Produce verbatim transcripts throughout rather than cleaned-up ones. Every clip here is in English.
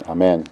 Amen.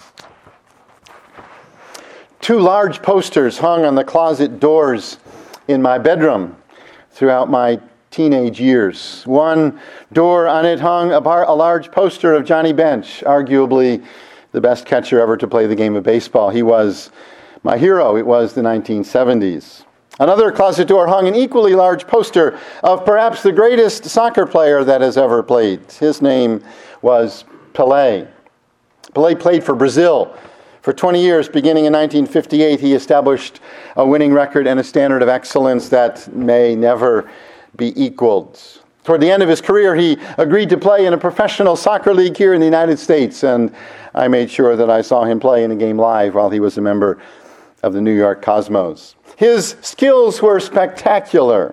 Two large posters hung on the closet doors in my bedroom throughout my teenage years. One door on it hung a, bar, a large poster of Johnny Bench, arguably the best catcher ever to play the game of baseball. He was my hero. It was the nineteen seventies. Another closet door hung an equally large poster of perhaps the greatest soccer player that has ever played. His name was Pelé. Pelé played for Brazil. For twenty years, beginning in nineteen fifty-eight, he established a winning record and a standard of excellence that may never be equaled. Toward the end of his career, he agreed to play in a professional soccer league here in the United States, and I made sure that I saw him play in a game live while he was a member of the New York Cosmos. His skills were spectacular.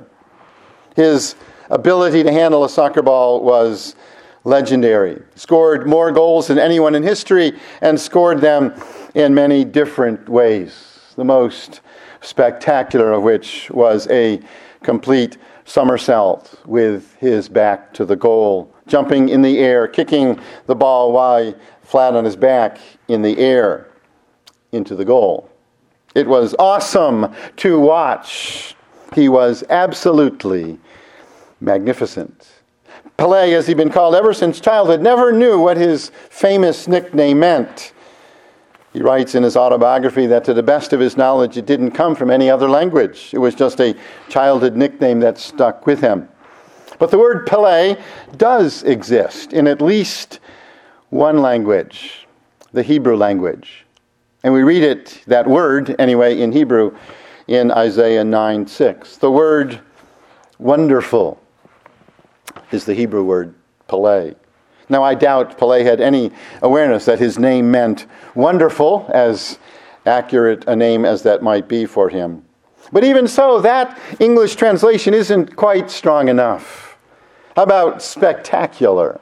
His ability to handle a soccer ball was legendary. He scored more goals than anyone in history and scored them in many different ways, the most spectacular of which was a complete somersault with his back to the goal, jumping in the air, kicking the ball while flat on his back in the air into the goal. It was awesome to watch. He was absolutely magnificent. Pelé, as he'd been called ever since childhood, never knew what his famous nickname meant. He writes in his autobiography that to the best of his knowledge, it didn't come from any other language. It was just a childhood nickname that stuck with him. But the word Pelé does exist in at least one language, the Hebrew language. And we read it, that word, anyway, in Hebrew, in Isaiah nine six. The word wonderful is the Hebrew word Pelé. Now, I doubt Pelé had any awareness that his name meant wonderful, as accurate a name as that might be for him. But even so, that English translation isn't quite strong enough. How about spectacular?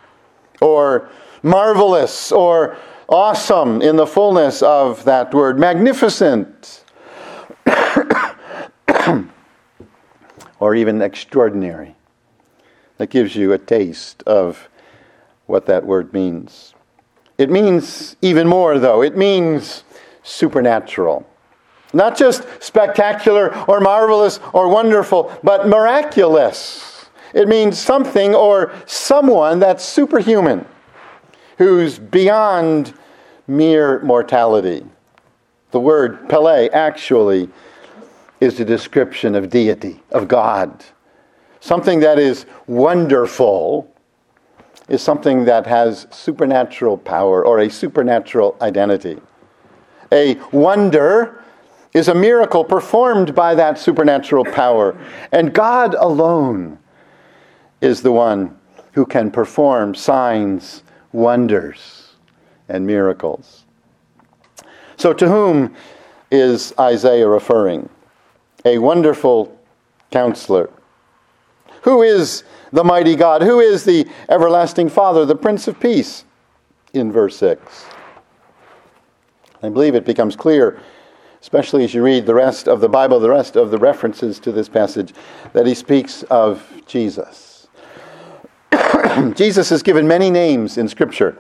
Or marvelous? Or awesome in the fullness of that word? Magnificent? Or even extraordinary? That gives you a taste of what that word means. It means even more, though. It means supernatural. Not just spectacular or marvelous or wonderful, but miraculous. It means something or someone that's superhuman, who's beyond mere mortality. The word Pelé actually is a description of deity, of God. Something that is wonderful is something that has supernatural power or a supernatural identity. A wonder is a miracle performed by that supernatural power. And God alone is the one who can perform signs, wonders, and miracles. So to whom is Isaiah referring? A wonderful counselor. Who is the mighty God? Who is the everlasting Father, the Prince of Peace? In verse six. I believe it becomes clear, especially as you read the rest of the Bible, the rest of the references to this passage, that he speaks of Jesus. Jesus is given many names in Scripture.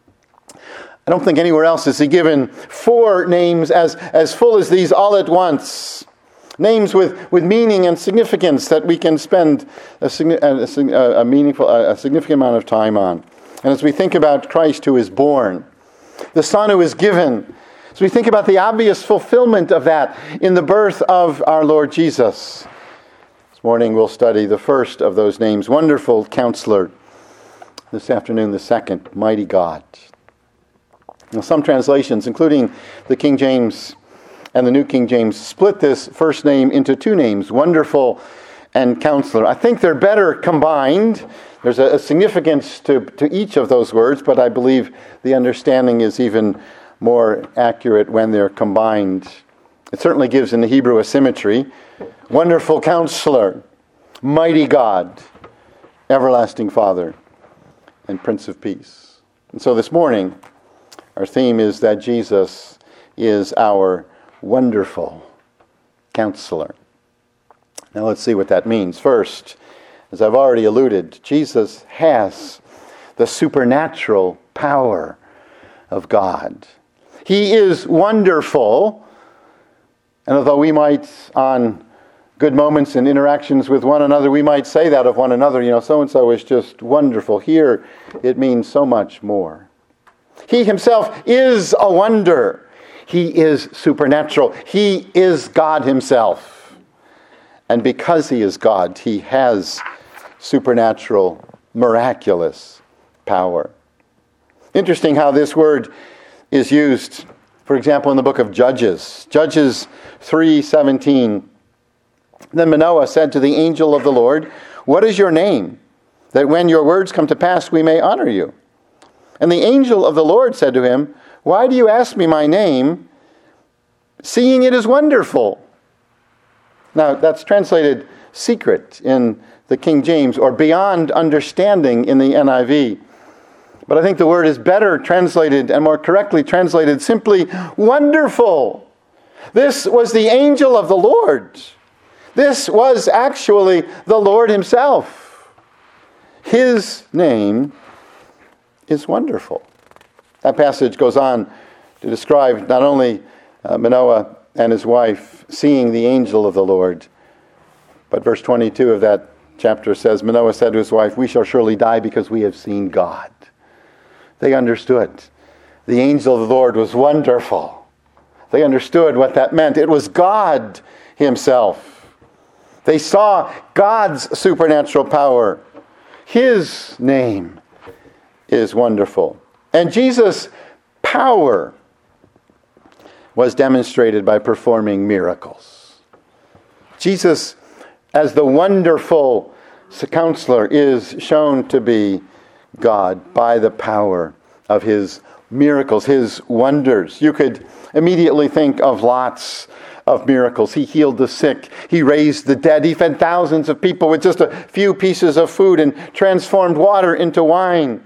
I don't think anywhere else is he given four names as, as full as these all at once. Names with, with meaning and significance that we can spend a, a, a meaningful, a significant amount of time on. And as we think about Christ who is born, the Son who is given, as we think about the obvious fulfillment of that in the birth of our Lord Jesus. This morning we'll study the first of those names, Wonderful Counselor. This afternoon, the second, Mighty God. Now, some translations, including the King James and the New King James, split this first name into two names, Wonderful and Counselor. I think they're better combined. There's a, a significance to, to each of those words, but I believe the understanding is even more accurate when they're combined. It certainly gives in the Hebrew a symmetry. Wonderful Counselor, Mighty God, Everlasting Father, and Prince of Peace. And so this morning, our theme is that Jesus is our Wonderful Counselor. Now let's see what that means. First, as I've already alluded, Jesus has the supernatural power of God. He is wonderful. And although we might, on good moments and interactions with one another, we might say that of one another, you know, so-and-so is just wonderful. Here, it means so much more. He himself is a wonder. He is supernatural. He is God himself. And because he is God, he has supernatural, miraculous power. Interesting how this word is used, for example, in the book of Judges. Judges three seventeen. Then Manoah said to the angel of the Lord, "What is your name, that when your words come to pass we may honor you?" And the angel of the Lord said to him, "Why do you ask me my name, seeing it is wonderful?" Now, that's translated secret in the King James, or beyond understanding in the N I V. But I think the word is better translated and more correctly translated simply wonderful. This was the angel of the Lord. This was actually the Lord himself. His name is wonderful. That passage goes on to describe not only uh, Manoah and his wife seeing the angel of the Lord, but verse twenty-two of that chapter says, Manoah said to his wife, "We shall surely die because we have seen God." They understood. The angel of the Lord was wonderful. They understood what that meant. It was God himself. They saw God's supernatural power. His name is wonderful. And Jesus' power was demonstrated by performing miracles. Jesus, as the wonderful counselor, is shown to be God by the power of his miracles, his wonders. You could immediately think of lots of miracles. He healed the sick. He raised the dead. He fed thousands of people with just a few pieces of food and transformed water into wine.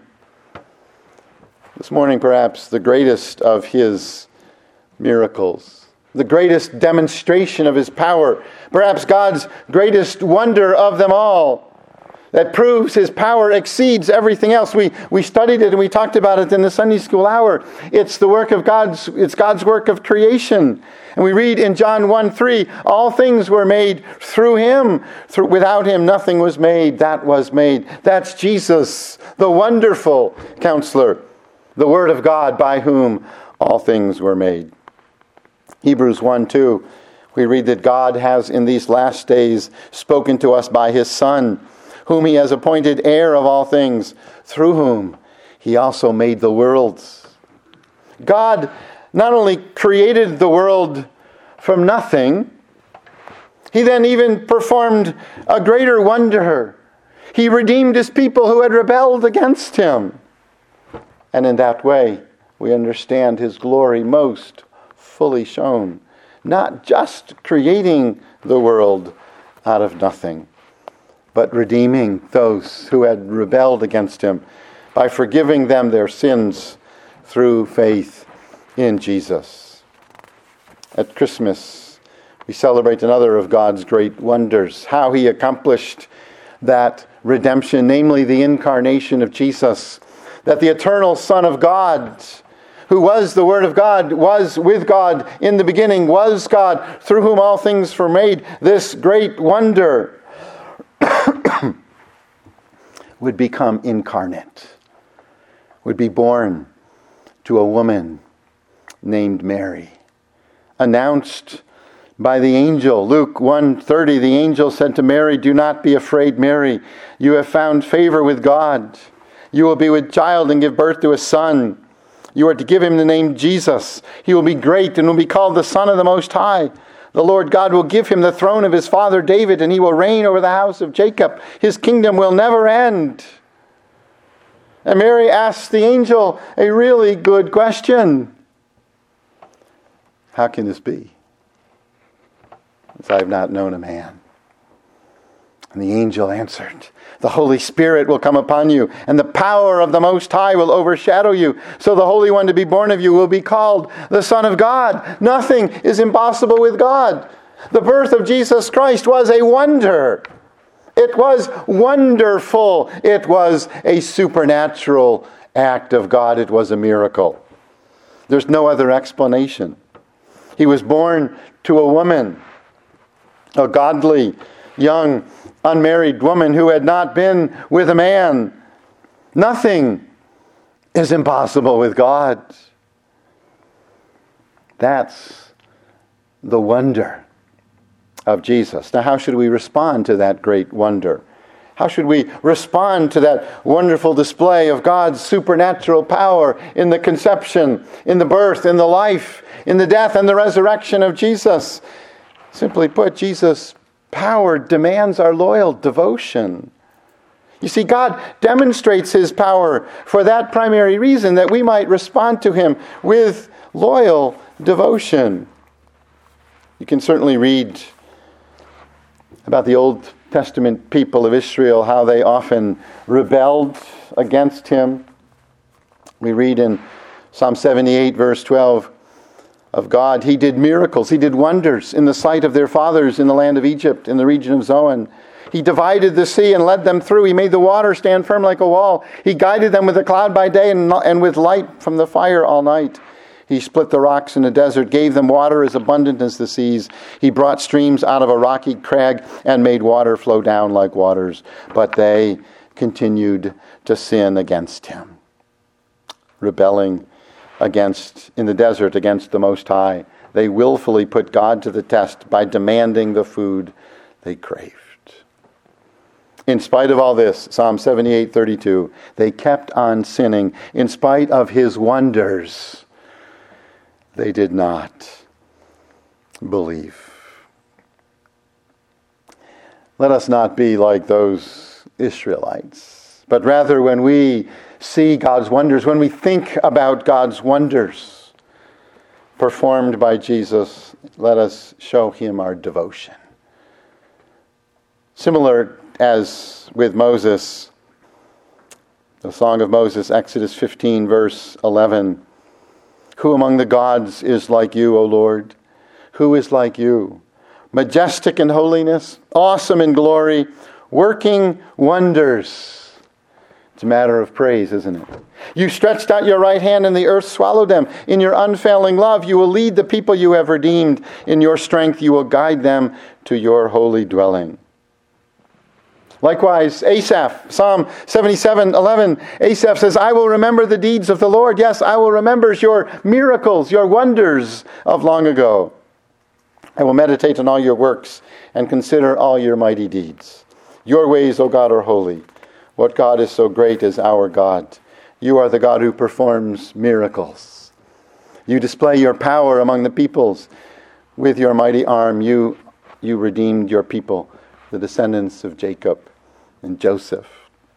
This morning, perhaps the greatest of his miracles, the greatest demonstration of his power, perhaps God's greatest wonder of them all, that proves his power exceeds everything else. We we studied it and we talked about it in the Sunday school hour. It's the work of God's, it's God's work of creation. And we read in John one three, all things were made through him. Through, without him, nothing was made that was made. That's Jesus, the wonderful counselor, the Word of God by whom all things were made. Hebrews one two, we read that God has in these last days spoken to us by his Son, whom he has appointed heir of all things, through whom he also made the worlds. God not only created the world from nothing, he then even performed a greater wonder. He redeemed his people who had rebelled against him. And in that way, we understand his glory most fully shown. Not just creating the world out of nothing, but redeeming those who had rebelled against him by forgiving them their sins through faith in Jesus. At Christmas, we celebrate another of God's great wonders, how he accomplished that redemption, namely the incarnation of Jesus, that the eternal Son of God, who was the Word of God, was with God in the beginning, was God, through whom all things were made. This great wonder would become incarnate, would be born to a woman named Mary. Announced by the angel, Luke one thirty, the angel said to Mary, "Do not be afraid, Mary. You have found favor with God. You will be with child and give birth to a son. You are to give him the name Jesus. He will be great and will be called the Son of the Most High. The Lord God will give him the throne of his father David, and he will reign over the house of Jacob. His kingdom will never end." And Mary asked the angel a really good question. How can this be, as I have not known a man? And the angel answered, "The Holy Spirit will come upon you, and the power of the Most High will overshadow you. So the Holy One to be born of you will be called the Son of God." Nothing is impossible with God. The birth of Jesus Christ was a wonder. It was wonderful. It was a supernatural act of God. It was a miracle. There's no other explanation. He was born to a woman, a godly, young, unmarried woman who had not been with a man. Nothing is impossible with God. That's the wonder of Jesus. Now, how should we respond to that great wonder? How should we respond to that wonderful display of God's supernatural power in the conception, in the birth, in the life, in the death and the resurrection of Jesus? Simply put, Jesus' power demands our loyal devotion. You see, God demonstrates His power for that primary reason, that we might respond to Him with loyal devotion. You can certainly read about the Old Testament people of Israel, how they often rebelled against Him. We read in Psalm seventy-eight, verse twelve, of God, He did miracles, He did wonders in the sight of their fathers in the land of Egypt, in the region of Zoan. He divided the sea and led them through. He made the water stand firm like a wall. He guided them with a cloud by day and, and with light from the fire all night. He split the rocks in the desert, gave them water as abundant as the seas. He brought streams out of a rocky crag and made water flow down like waters. But they continued to sin against Him, rebelling against, in the desert against the Most High. They willfully put God to the test by demanding the food they craved. In spite of all this, Psalm seventy-eight thirty-two, they kept on sinning. In spite of His wonders, they did not believe. Let us not be like those Israelites, but rather when we see God's wonders, when we think about God's wonders performed by Jesus, let us show Him our devotion. Similar as with Moses, the Song of Moses, Exodus fifteen, verse eleven. Who among the gods is like you, O Lord? Who is like you? Majestic in holiness, awesome in glory, working wonders. It's a matter of praise, isn't it? You stretched out your right hand and the earth swallowed them. In your unfailing love, you will lead the people you have redeemed. In your strength, you will guide them to your holy dwelling. Likewise, Asaph, Psalm seventy-seven eleven, Asaph says, I will remember the deeds of the Lord. Yes, I will remember your miracles, your wonders of long ago. I will meditate on all your works and consider all your mighty deeds. Your ways, O God, are holy. What God is so great as our God? You are the God who performs miracles. You display your power among the peoples. With your mighty arm, you, you redeemed your people, the descendants of Jacob and Joseph.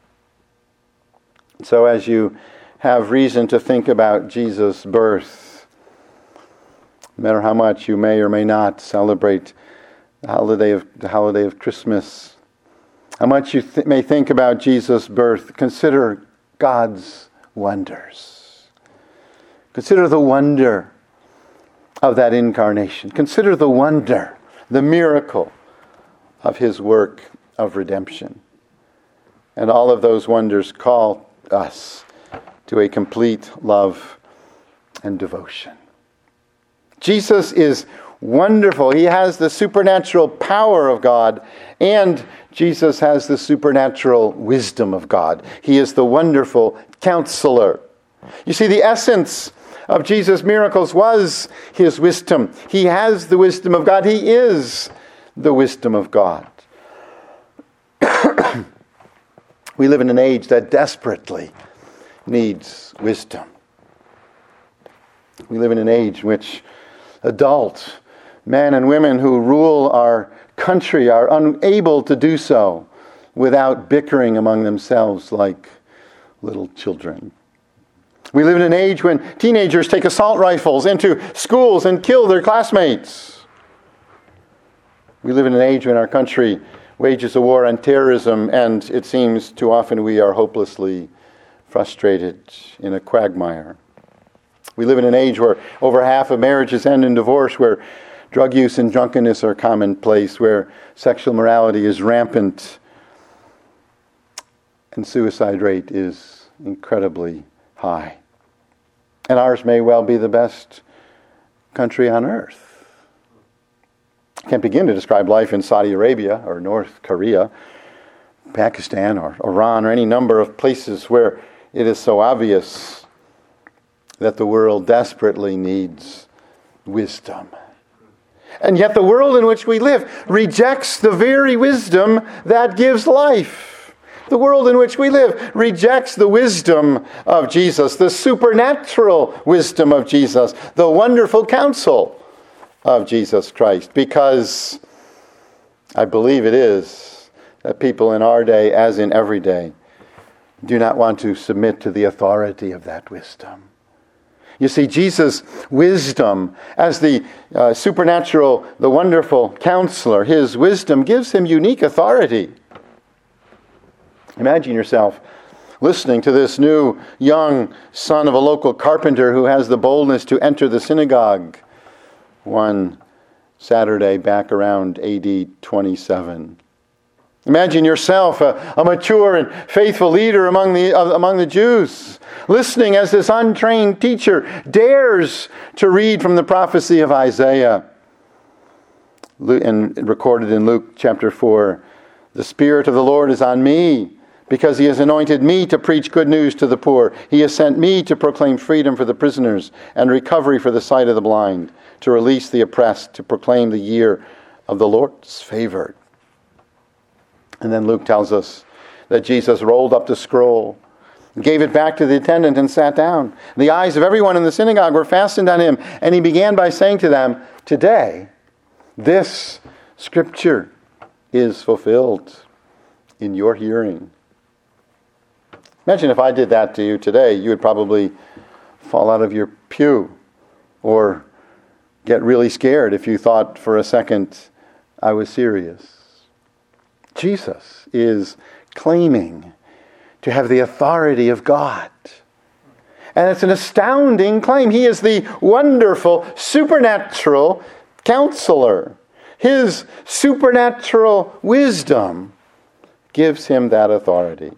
So as you have reason to think about Jesus' birth, no matter how much you may or may not celebrate the holiday of, the holiday of Christmas, how much you th- may think about Jesus' birth, consider God's wonders. Consider the wonder of that incarnation. Consider the wonder, the miracle of His work of redemption. And all of those wonders call us to a complete love and devotion. Jesus is wonderful. He has the supernatural power of God, and Jesus has the supernatural wisdom of God. He is the wonderful counselor. You see, the essence of Jesus' miracles was His wisdom. He has the wisdom of God. He is the wisdom of God. We live in an age that desperately needs wisdom. We live in an age in which adult men and women who rule our country are unable to do so without bickering among themselves like little children. We live in an age when teenagers take assault rifles into schools and kill their classmates. We live in an age when our country wages a war on terrorism, and it seems too often we are hopelessly frustrated in a quagmire. We live in an age where over half of marriages end in divorce, where drug use and drunkenness are commonplace, where sexual morality is rampant, and suicide rate is incredibly high. And ours may well be the best country on earth. I can't begin to describe life in Saudi Arabia or North Korea, Pakistan or Iran or any number of places where it is so obvious that the world desperately needs wisdom. And yet the world in which we live rejects the very wisdom that gives life. The world in which we live rejects the wisdom of Jesus, the supernatural wisdom of Jesus, the wonderful counsel of Jesus Christ, because I believe it is that people in our day, as in every day, do not want to submit to the authority of that wisdom. You see, Jesus' wisdom as the uh, supernatural, the wonderful counselor, his wisdom gives him unique authority. Imagine yourself listening to this new young son of a local carpenter who has the boldness to enter the synagogue one Saturday back around A D twenty-seven. Imagine yourself a, a mature and faithful leader among the uh, among the Jews, listening as this untrained teacher dares to read from the prophecy of Isaiah, and recorded in Luke chapter four. The Spirit of the Lord is on me, because he has anointed me to preach good news to the poor. He has sent me to proclaim freedom for the prisoners and recovery for the sight of the blind, to release the oppressed, to proclaim the year of the Lord's favor. And then Luke tells us that Jesus rolled up the scroll, gave it back to the attendant, and sat down. The eyes of everyone in the synagogue were fastened on him, and he began by saying to them, "Today, this scripture is fulfilled in your hearing." Imagine if I did that to you today. You would probably fall out of your pew or get really scared if you thought for a second I was serious. Jesus is claiming to have the authority of God. And it's an astounding claim. He is the wonderful, supernatural counselor. His supernatural wisdom gives him that authority.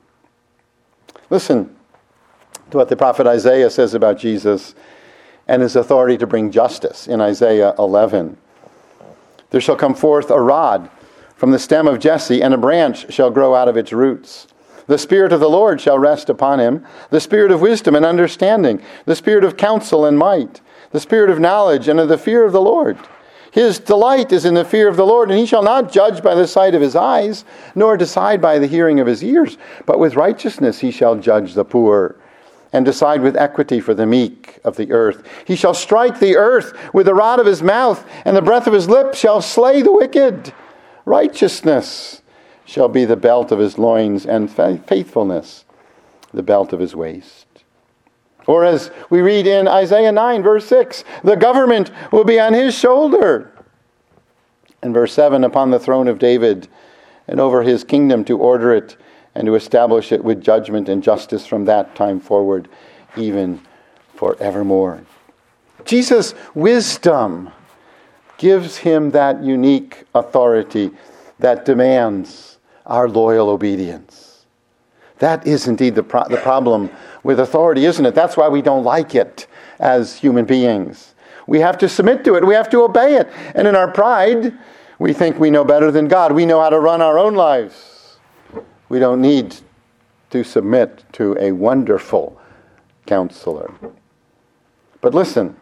Listen to what the prophet Isaiah says about Jesus and his authority to bring justice in Isaiah eleven. There shall come forth a rod from the stem of Jesse, and a branch shall grow out of its roots. The Spirit of the Lord shall rest upon him, the Spirit of wisdom and understanding, the Spirit of counsel and might, the Spirit of knowledge and of the fear of the Lord. His delight is in the fear of the Lord, and he shall not judge by the sight of his eyes, nor decide by the hearing of his ears, but with righteousness he shall judge the poor, and decide with equity for the meek of the earth. He shall strike the earth with the rod of his mouth, and the breath of his lips shall slay the wicked. Righteousness shall be the belt of his loins, and faithfulness the belt of his waist. Or as we read in Isaiah nine, verse six, the government will be on his shoulder. And verse seven, upon the throne of David, and over his kingdom to order it and to establish it with judgment and justice from that time forward, even forevermore. Jesus' wisdom gives him that unique authority that demands our loyal obedience. That is indeed the, pro- the problem with authority, isn't it? That's why we don't like it as human beings. We have to submit to it. We have to obey it. And in our pride, we think we know better than God. We know how to run our own lives. We don't need to submit to a wonderful counselor. But listen,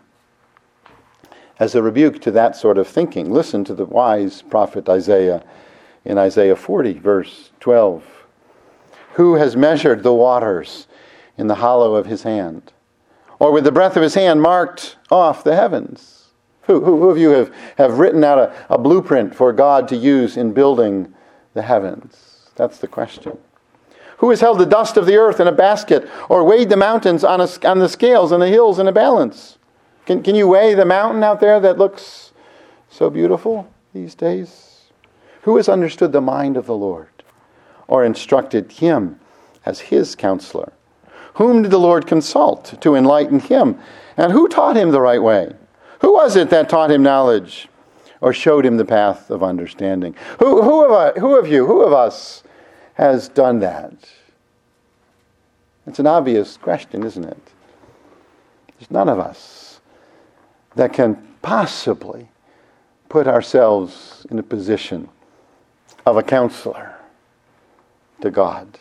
as a rebuke to that sort of thinking, listen to the wise prophet Isaiah in Isaiah forty, verse twelve. Who has measured the waters in the hollow of his hand, or with the breath of his hand marked off the heavens? Who, who, who of you have, have written out a, a blueprint for God to use in building the heavens? That's the question. Who has held the dust of the earth in a basket, or weighed the mountains on, a, on the scales and the hills in a balance? Can, can you weigh the mountain out there that looks so beautiful these days? Who has understood the mind of the Lord, or instructed him as his counselor? Whom did the Lord consult to enlighten him? And who taught him the right way? Who was it that taught him knowledge, or showed him the path of understanding? Who, who, of, I, who of you, who of us has done that? It's an obvious question, isn't it? There's none of us that can possibly put ourselves in a position of a counselor to God.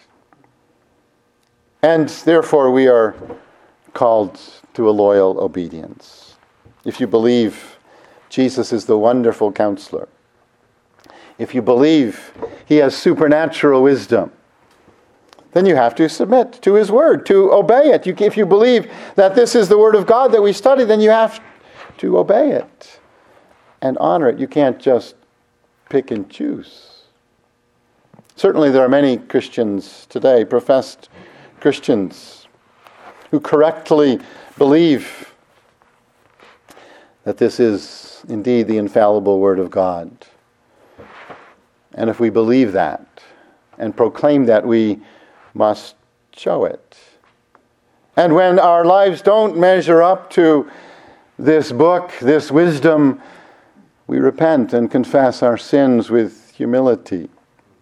And therefore we are called to a loyal obedience. If you believe Jesus is the wonderful counselor, if you believe he has supernatural wisdom, then you have to submit to his word, to obey it. You, if you believe that this is the word of God that we study, then you have to obey it and honor it. You can't just pick and choose. Certainly there are many Christians today, professed Christians, who correctly believe that this is indeed the infallible word of God. And if we believe that and proclaim that, we must show it. And when our lives don't measure up to this book, this wisdom, we repent and confess our sins with humility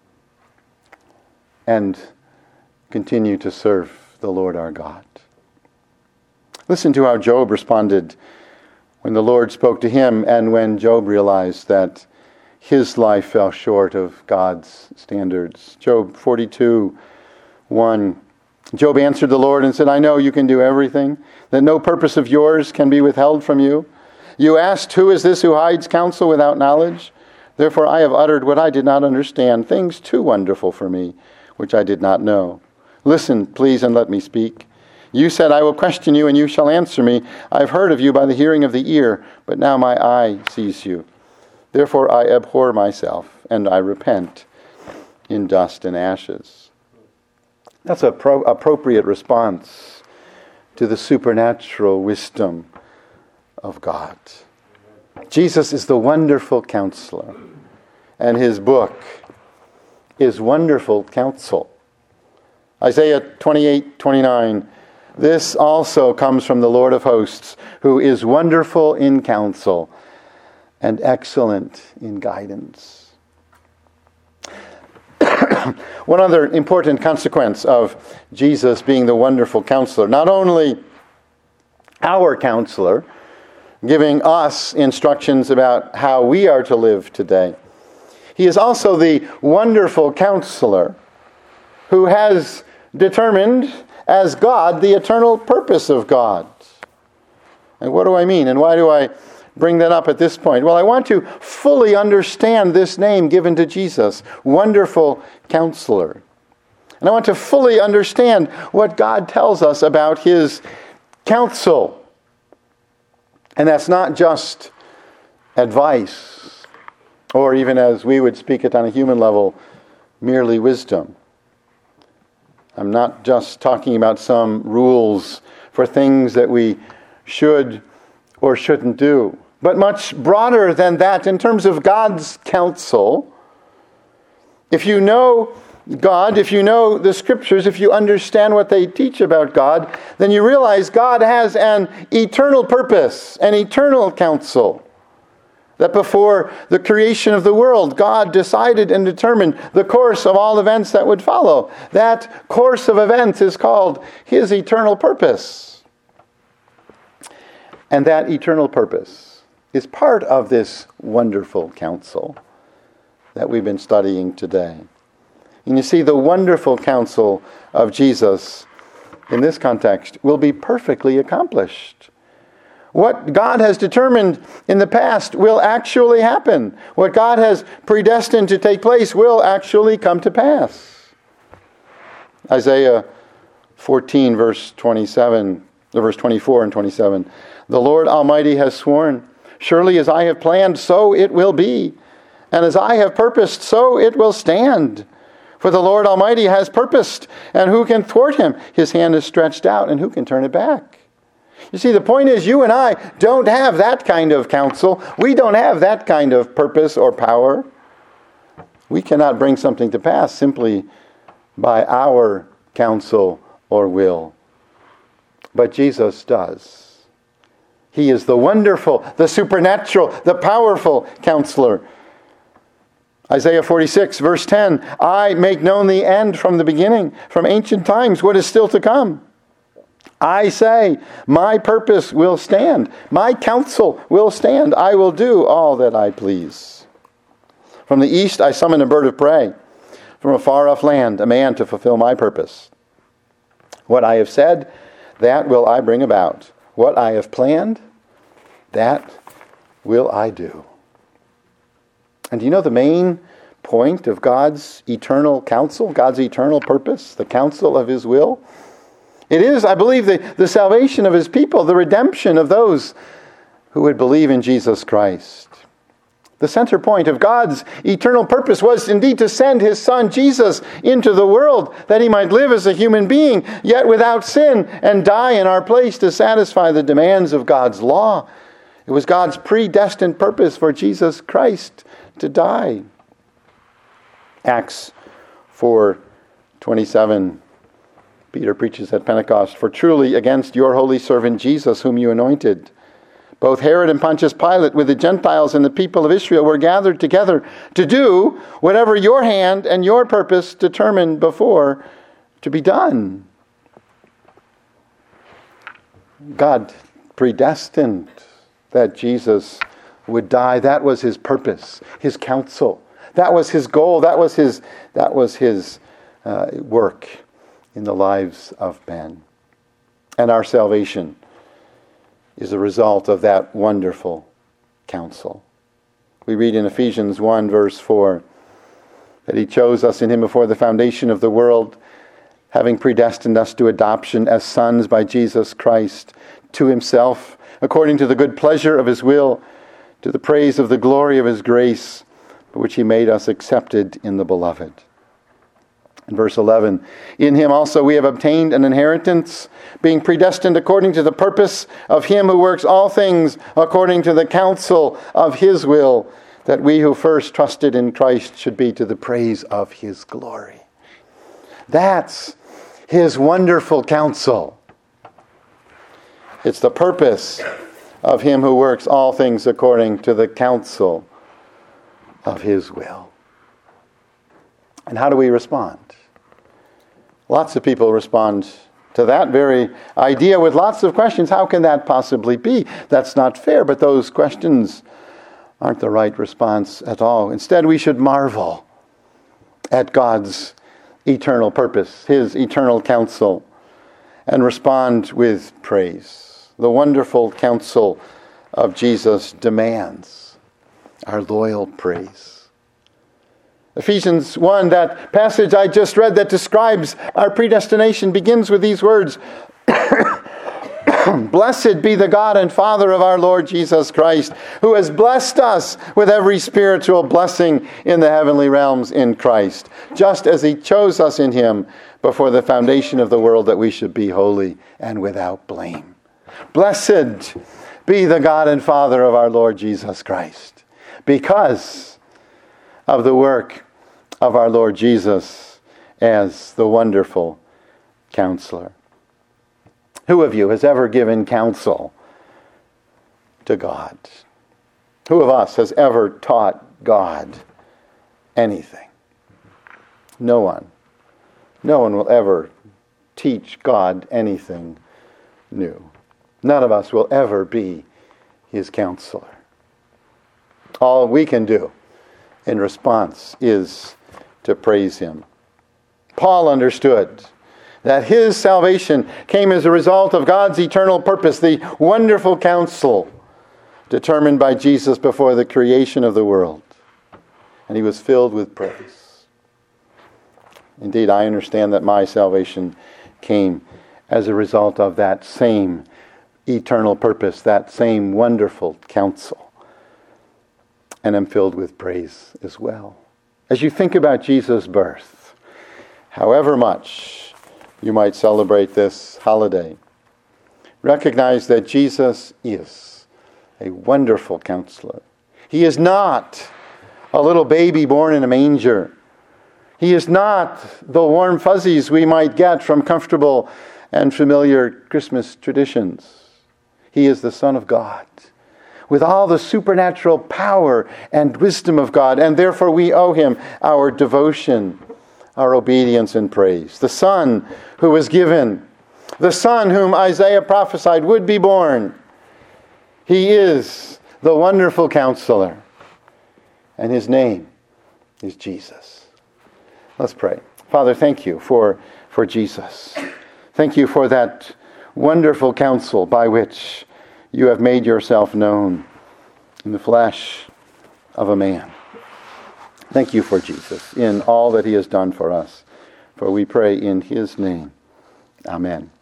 and continue to serve the Lord our God. Listen to how Job responded when the Lord spoke to him and when Job realized that his life fell short of God's standards. Job forty-two, one. Job answered the Lord and said, I know you can do everything, that no purpose of yours can be withheld from you. You asked, who is this who hides counsel without knowledge? Therefore I have uttered what I did not understand, things too wonderful for me, which I did not know. Listen, please, and let me speak. You said, I will question you, and you shall answer me. I have heard of you by the hearing of the ear, but now my eye sees you. Therefore I abhor myself, and I repent in dust and ashes. That's an pro- appropriate response to the supernatural wisdom of God. Jesus is the wonderful counselor, and his book is wonderful counsel. Isaiah twenty-eight twenty-nine. This also comes from the Lord of hosts, who is wonderful in counsel and excellent in guidance. One other important consequence of Jesus being the wonderful counselor, not only our counselor, giving us instructions about how we are to live today, he is also the wonderful counselor who has determined as God the eternal purpose of God. And what do I mean? And why do I bring that up at this point? Well, I want to fully understand this name given to Jesus, Wonderful Counselor. And I want to fully understand what God tells us about his counsel. And that's not just advice, or even as we would speak it on a human level, merely wisdom. I'm not just talking about some rules for things that we should or shouldn't do, but much broader than that in terms of God's counsel. If you know God, if you know the Scriptures, if you understand what they teach about God, then you realize God has an eternal purpose, an eternal counsel. That before the creation of the world, God decided and determined the course of all events that would follow. That course of events is called his eternal purpose. And that eternal purpose is part of this wonderful counsel that we've been studying today. And you see, the wonderful counsel of Jesus in this context will be perfectly accomplished. What God has determined in the past will actually happen. What God has predestined to take place will actually come to pass. Isaiah fourteen, verse twenty-seven, verse twenty-four and twenty-seven. The Lord Almighty has sworn, surely as I have planned, so it will be. And as I have purposed, so it will stand. For the Lord Almighty has purposed, and who can thwart him? His hand is stretched out, and who can turn it back? You see, the point is, you and I don't have that kind of counsel. We don't have that kind of purpose or power. We cannot bring something to pass simply by our counsel or will. But Jesus does. He is the wonderful, the supernatural, the powerful counselor. Isaiah forty-six, verse ten, I make known the end from the beginning, from ancient times, what is still to come. I say, my purpose will stand. My counsel will stand. I will do all that I please. From the east I summon a bird of prey. From a far-off land, a man to fulfill my purpose. What I have said, that will I bring about. What I have planned, that will I do. And do you know the main point of God's eternal counsel, God's eternal purpose, the counsel of his will? It is, I believe, the, the salvation of his people, the redemption of those who would believe in Jesus Christ. The center point of God's eternal purpose was indeed to send his Son Jesus into the world that he might live as a human being, yet without sin, and die in our place to satisfy the demands of God's law. It was God's predestined purpose for Jesus Christ to die. Acts four twenty-seven. Peter preaches at Pentecost, "For truly against your holy servant Jesus, whom you anointed, both Herod and Pontius Pilate with the Gentiles and the people of Israel were gathered together to do whatever your hand and your purpose determined before to be done." God predestined that Jesus would die. That was his purpose, his counsel. That was his goal. That was his, that was his uh, work in the lives of men. And our salvation is a result of that wonderful counsel. We read in Ephesians one, verse four, that he chose us in him before the foundation of the world, having predestined us to adoption as sons by Jesus Christ to himself, according to the good pleasure of his will, to the praise of the glory of his grace, by which he made us accepted in the beloved. In verse eleven, in him also we have obtained an inheritance, being predestined according to the purpose of him who works all things according to the counsel of his will, that we who first trusted in Christ should be to the praise of his glory. That's his wonderful counsel. It's the purpose of him who works all things according to the counsel of his will. And how do we respond? Lots of people respond to that very idea with lots of questions. How can that possibly be? That's not fair, but those questions aren't the right response at all. Instead, we should marvel at God's eternal purpose, his eternal counsel, and respond with praise. The wonderful counsel of Jesus demands our loyal praise. Ephesians one, that passage I just read that describes our predestination, begins with these words, "Blessed be the God and Father of our Lord Jesus Christ, who has blessed us with every spiritual blessing in the heavenly realms in Christ, just as he chose us in him before the foundation of the world, that we should be holy and without blame." Blessed be the God and Father of our Lord Jesus Christ, because of the work of our Lord Jesus as the wonderful counselor. Who of you has ever given counsel to God? Who of us has ever taught God anything? No one. No one will ever teach God anything new. None of us will ever be his counselor. All we can do in response is to praise him. Paul understood that his salvation came as a result of God's eternal purpose, the wonderful counsel determined by Jesus before the creation of the world. And he was filled with praise. Indeed, I understand that my salvation came as a result of that same eternal purpose, that same wonderful counsel. And I'm filled with praise as well. As you think about Jesus' birth, however much you might celebrate this holiday, recognize that Jesus is a wonderful counselor. He is not a little baby born in a manger. He is not the warm fuzzies we might get from comfortable and familiar Christmas traditions. He is the Son of God, with all the supernatural power and wisdom of God, and therefore we owe him our devotion, our obedience and praise. The Son who was given the Son whom Isaiah prophesied would be born. He is the wonderful Counselor, and his name is Jesus. Let's pray. Father, thank you for, for Jesus. Thank you for that wonderful counsel by which you have made yourself known in the flesh of a man. Thank you for Jesus in all that he has done for us. For we pray in his name. Amen.